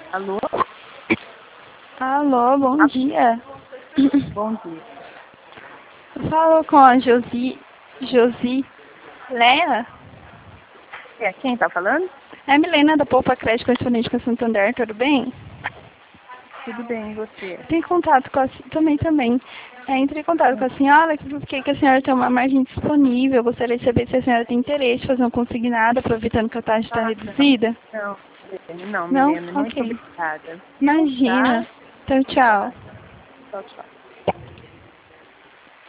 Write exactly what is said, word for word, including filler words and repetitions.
Alô? Alô, bom Ah, dia. bom dia. Falo com a Josi, Josi Lena. É, quem tá falando? É a Milena da Poupa Crédito Correspondente com a Santander, tudo bem? Tudo bem, e você? Tem contato com a também também. É, entrei em contato com a senhora, porque que a senhora tem uma margem disponível. Gostaria de saber se a senhora tem interesse em fazer um consignado, aproveitando que a taxa está Ah, reduzida. não. Não, não, Não? Milena, muito Ok. obrigada. Viu? Tá? Imagina. Então, tchau. Tchau, tchau.